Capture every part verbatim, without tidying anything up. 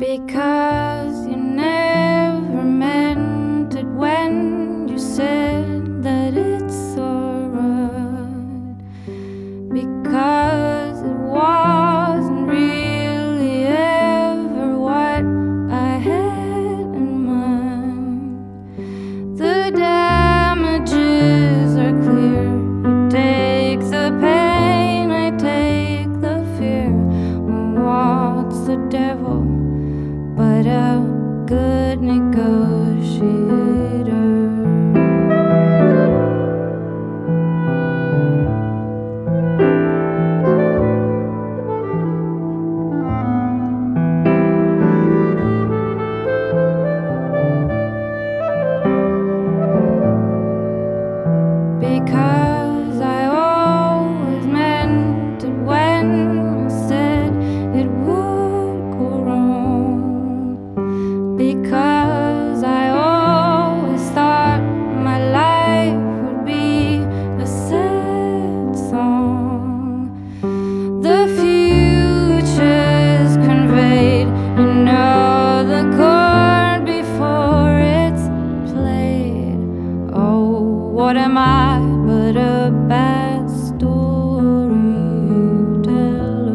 Because you never meant it when you said that it's alright. Because it wasn't really ever what I had in mind. The damages are clear. You take the pain, I take the fear. What's the devil but a good negotiator? Because I always meant it when I said it would go wrong. Because I always thought my life would be a sad song. The future's conveyed, you know the chord before it's played. Oh, what am I but a bad storyteller?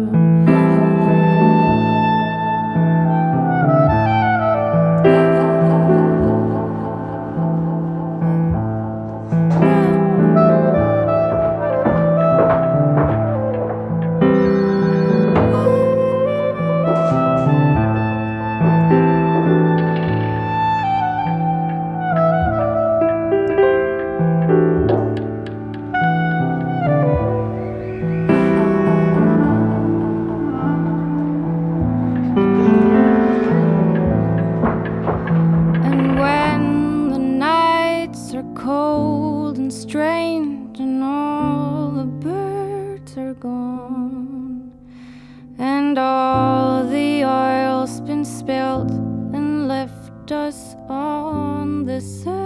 Cold and strange, and all the birds are gone, and all the oil's been spilled and left us on the sand.